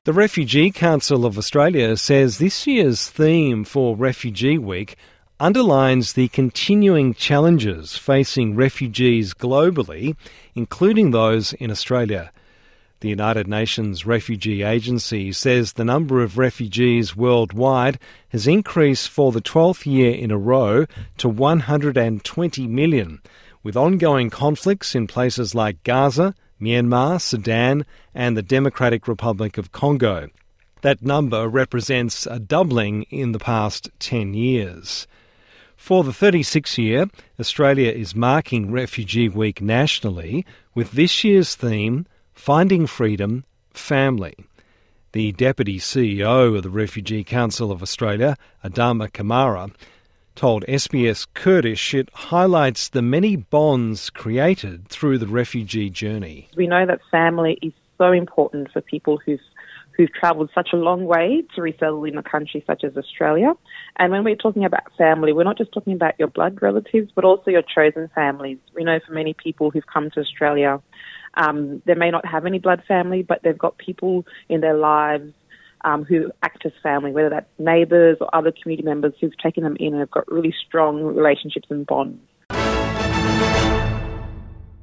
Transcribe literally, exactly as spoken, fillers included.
The Refugee Council of Australia says this year's theme for Refugee Week underlines the continuing challenges facing refugees globally, including those in Australia. The United Nations Refugee Agency says the number of refugees worldwide has increased for the twelfth year in a row to one hundred twenty million, with ongoing conflicts in places like Gaza, Myanmar, Sudan and the Democratic Republic of Congo. That number represents a doubling in the past ten years. For the thirty-sixth year, Australia is marking Refugee Week nationally with this year's theme, Finding Freedom, Family. The Deputy C E O of the Refugee Council of Australia, Adama Kamara, told S B S Kurdish it highlights the many bonds created through the refugee journey. We know that family is so important for people who've who've travelled such a long way to resettle in a country such as Australia. And when we're talking about family, we're not just talking about your blood relatives, but also your chosen families. We know for many people who've come to Australia, um, they may not have any blood family, but they've got people in their lives Um, who act as family, whether that's neighbours or other community members who've taken them in and have got really strong relationships and bonds.